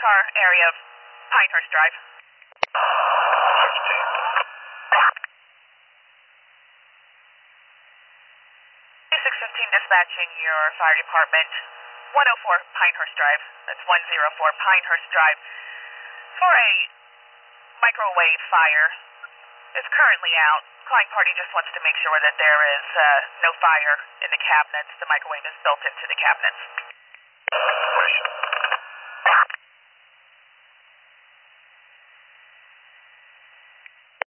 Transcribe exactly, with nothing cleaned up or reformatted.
car area of Pinehurst Drive. sixteen. six fifteen dispatching your fire department. one oh four Pinehurst Drive. That's one oh four Pinehurst Drive. For a microwave fire. It's currently out. Client party just wants to make sure that there is uh, no fire in the cabinets. The microwave is built into the cabinets. Question.